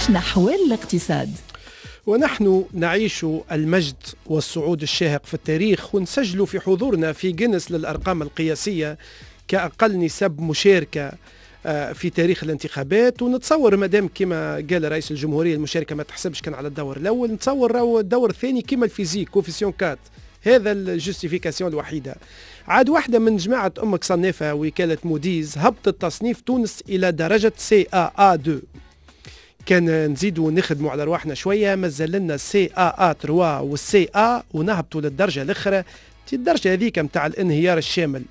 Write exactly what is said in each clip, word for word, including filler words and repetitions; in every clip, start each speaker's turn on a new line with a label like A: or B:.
A: نحو الاقتصاد.
B: ونحن نعيش المجد والصعود الشاهق في التاريخ، ونسجل في حضورنا في جينيس للأرقام القياسية كأقل نسب مشاركة في تاريخ الانتخابات. ونتصور مادام كما قال رئيس الجمهورية المشاركة ما تحسبش كان على الدور الأول، نتصور الدور الثاني كما الفيزيك كوفيسيون كات. هذا الجوستيفيكاسيون الوحيدة. عاد واحدة من جماعة أمك صنفها وكالة موديز هبطت تصنيف تونس إلى درجة سي آ آ اثنين. كان نزيدوا نخدموا على رواحنا شوية، مازال لنا سي آ آ ثلاثة والسي آ ونهبطوا للدرجة الأخرى، الدرجة هذيك متاع الانهيار الشامل.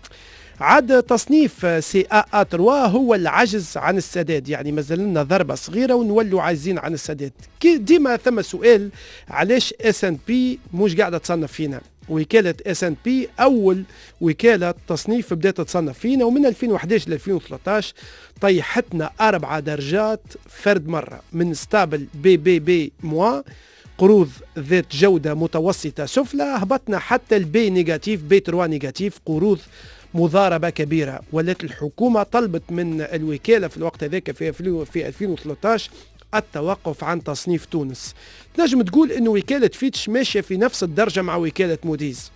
B: عاد تصنيف سي آ آ ثلاثة هو العجز عن السداد، يعني مازال لنا ضربة صغيرة ونولوا عايزين عن السداد. ديما ثم سؤال علاش اس ان بي مش قاعدة تصنف فينا؟ وكالة اس ان بي أول وكالة تصنيف بدأت تصنف فينا، ومن ألفين وأحد عشر ل ألفين وثلاثة عشر طيحتنا أربع درجات فرد مرة، من ستابل بي بي بي موا قروض ذات جودة متوسطة سفلى، هبطنا حتى البي نيجاتيف بي ثلاثة نيجاتيف قروض مضاربة كبيرة. ولات الحكومة طلبت من الوكالة في الوقت هذاك في في ألفين وثلاثة عشر التوقف عن تصنيف تونس. تنجم تقول أن وكالة فيتش ماشية في نفس الدرجة مع وكالة موديز.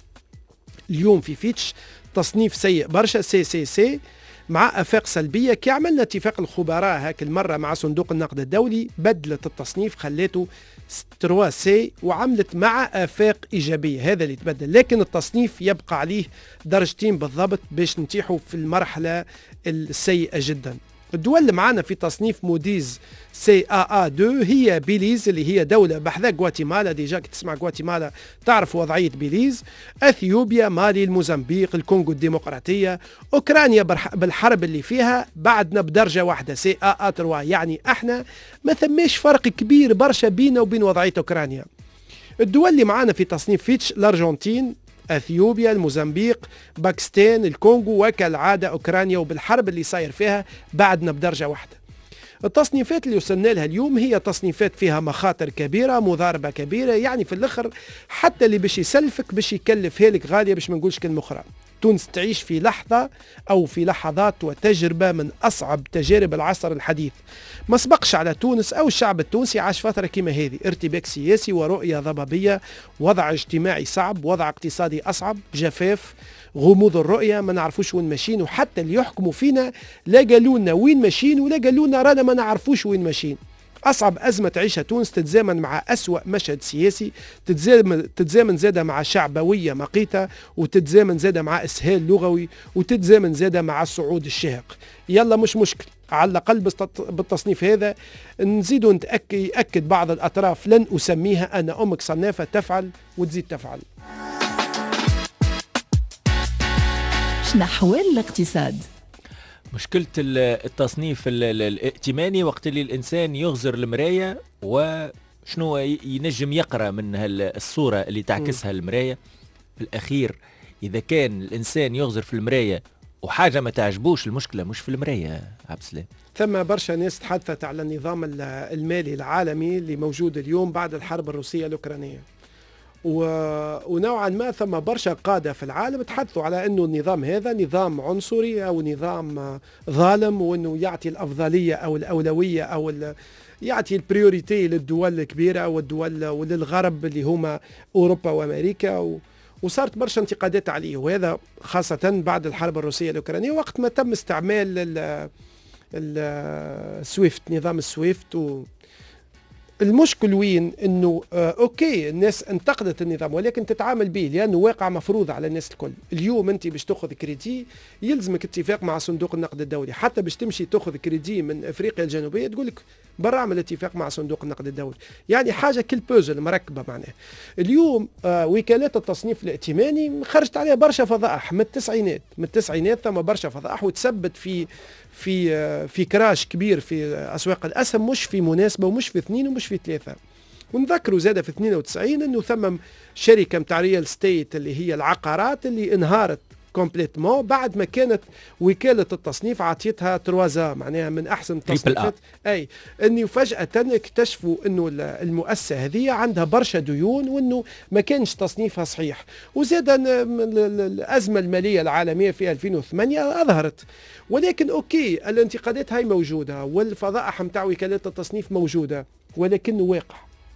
B: اليوم في فيتش تصنيف سيء برشا، سي سي سي مع آفاق سلبية. كي عملنا اتفاق الخبراء هاك المرة مع صندوق النقد الدولي، بدلت التصنيف خليته ثلاثة سي وعملت مع آفاق إيجابية، هذا اللي تبدل. لكن التصنيف يبقى عليه درجتين بالضبط باش نتيحوا في المرحلة السيئة جدا. الدول اللي معانا في تصنيف موديز سي آ آ اثنين هي بيليز اللي هي دولة بحذا غواتيمالا، ديجا كي تسمع غواتيمالا تعرف وضعية بيليز، اثيوبيا، مالي، الموزمبيق، الكونغو الديمقراطية، اوكرانيا بالحرب اللي فيها بعدنا بدرجة واحدة سي آ آ ثلاثة، يعني احنا ما ثماش فرق كبير برشا بينا وبين وضعية اوكرانيا. الدول اللي معانا في تصنيف فيتش الارجنتين، اثيوبيا، الموزمبيق، باكستان، الكونغو، وكالعاده اوكرانيا وبالحرب اللي صاير فيها بعدنا بدرجه واحده. التصنيفات اللي وصلنا لها اليوم هي تصنيفات فيها مخاطر كبيره، مضاربه كبيره، يعني في الاخر حتى اللي باش يسلفك باش يكلفها لك غاليه، باش ما نقولش كلمه اخرى. تونس تعيش في لحظة أو في لحظات وتجربة من أصعب تجارب العصر الحديث. ما سبقش على تونس أو الشعب التونسي عاش فترة كما هذه، ارتباك سياسي ورؤية ضبابية، وضع اجتماعي صعب، وضع اقتصادي أصعب، جفاف، غموض الرؤية، ما نعرفوش وين ماشيين، وحتى اللي يحكموا فينا لا قالونا وين ماشيين ولا قالونا رانا ما نعرفوش وين ماشيين. أصعب أزمة تعيشها تونس تتزامن مع أسوأ مشهد سياسي، تتزامن, تتزامن زادة مع شعبوية مقيتة، وتتزامن زادة مع إسهال لغوي، وتتزامن زادة مع الصعود الشاهق. يلا مش مشكل، على الأقل بالتصنيف هذا نزيد نتأكد بعض الأطراف لن أسميها أنا أمك صنافة تفعل وتزيد تفعل.
A: نحو الاقتصاد.
C: مشكلة التصنيف الائتماني وقت اللي الإنسان يغزر المراية وشنو ينجم يقرأ من الصورة اللي تعكسها المراية. في الأخير إذا كان الإنسان يغزر في المراية وحاجة ما تعجبوش، المشكلة مش في المراية عبد السلام.
B: ثم برشا ناس تحدثت على النظام المالي العالمي اللي موجود اليوم بعد الحرب الروسية الأوكرانية، و... ونوعا ما ثم برشا قادة في العالم تحدثوا على أنه النظام هذا نظام عنصري أو نظام ظالم، وأنه يعطي الأفضلية أو الأولوية أو ال... يعطي البريوريتي للدول الكبيرة والدول وللغرب اللي هما أوروبا وأمريكا، و... وصارت برشا انتقادات عليه، وهذا خاصة بعد الحرب الروسية الأوكرانية وقت ما تم استعمال ال... السويفت، نظام السويفت. و... المشكل وين انه آه اوكي الناس انتقدت النظام ولكن تتعامل به لانه واقع مفروض على الناس الكل. اليوم انت باش تاخذ كريدي يلزمك اتفاق مع صندوق النقد الدولي، حتى باش تمشي تاخذ كريدي من افريقيا الجنوبيه تقول لك برا اعمل اتفاق مع صندوق النقد الدولي، يعني حاجه كل بوزل مركبه معناها. اليوم آه وكالات التصنيف الائتماني خرجت عليها برشا فضائح من التسعينات، من التسعينات ثم برشا فضائح وتثبت في في آه في كراش كبير في اسواق الاسهم، مش في مناسبه ومش في اثنين ومش في ثلاثه. ونذكروا زادة في اثنين وتسعين انه ثم شركه متاع ريال ستيت اللي هي العقارات اللي انهارت كومبليتمون بعد ما كانت وكالة التصنيف عطيتها تروازا معناها من أحسن التصنيفات. أي أنه فجأة اكتشفوا أنه المؤسسة هذه عندها برشا ديون وأنه ما كانش تصنيفها صحيح. وزاد الأزمة المالية العالمية في ألفين وثمانية أظهرت، ولكن أوكي الانتقادات هاي موجودة والفضائح متاع وكالات التصنيف موجودة، ولكنه واقع.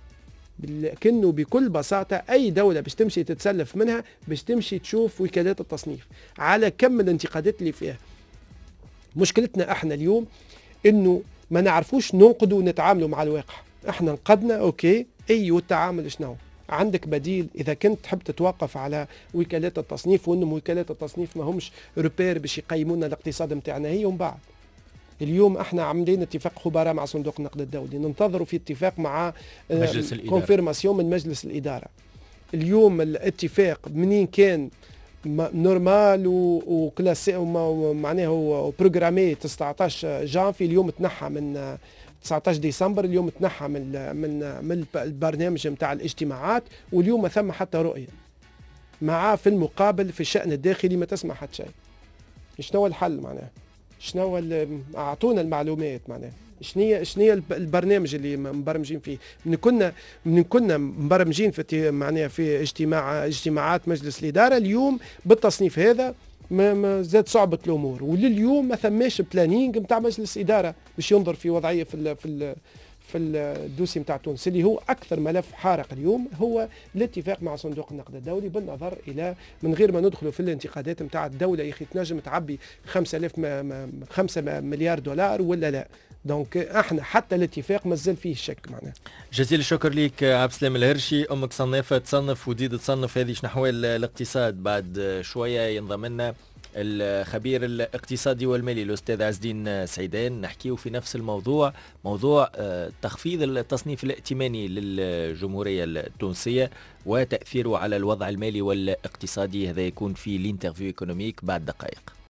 B: لكنه بكل بساطة أي دولة باش تمشي تتسلف منها باش تمشي تشوف وكالات التصنيف على كم الانتقادات اللي فيها. مشكلتنا احنا اليوم انه ما نعرفوش ننقدوا ونتعاملوا مع الواقع. احنا نقدنا اوكي اي والتعامل شنو عندك بديل اذا كنت تحب تتوقف على وكالات التصنيف، وانهم وكالات التصنيف ما همش روبير باش يقيمونا الاقتصاد نتاعنا هي. ومن بعد اليوم احنا عاملين اتفاق خبراء مع صندوق النقد الدولي، ننتظروا في اتفاق مع
C: مجلس الإدارة
B: كونفيرماسيون من مجلس الإدارة. اليوم الاتفاق منين كان نورمال وكلاسي معناه وبروغرامي تسعطاش جانفي، اليوم تنحى من تسعطاش ديسمبر، اليوم تنحى من من من البرنامج نتاع الاجتماعات، واليوم ما ثم حتى رؤية. مع في المقابل في الشأن الداخلي ما تسمع حتى شيء. شنو الحل معناه؟ شنو اعطونا المعلومات معناه؟ شنو شنو البرنامج اللي مبرمجين فيه؟ من كنا من كنا مبرمجين في معناها في اجتماع اجتماعات مجلس الاداره، اليوم بالتصنيف هذا ما زاد صعبه الامور، ولليوم ما ثماش بلانينج نتاع مجلس اداره باش ينظر في وضعيه في ال في ال في الدوسي نتاع تونس اللي هو اكثر ملف حارق اليوم، هو الاتفاق مع صندوق النقد الدولي، بالنظر الى من غير ما ندخلوا في الانتقادات نتاع الدوله يا اخي تنجم تعبي خمسة آلاف خمسة مليار دولار ولا لا. دونك احنا حتى الاتفاق مازال فيه الشك معناه.
C: جزيل الشكر ليك عبد السلام الهرشي. امك صنافه تصنف وتزيد تصنف هذه شنحوال الاقتصاد. بعد شويه ينضم لنا الخبير الاقتصادي والمالي الأستاذ عز الدين سعيدان، نحكيه في نفس الموضوع، موضوع تخفيض التصنيف الائتماني للجمهورية التونسية وتأثيره على الوضع المالي والاقتصادي. هذا يكون في الانترفيو ايكونوميك بعد دقائق.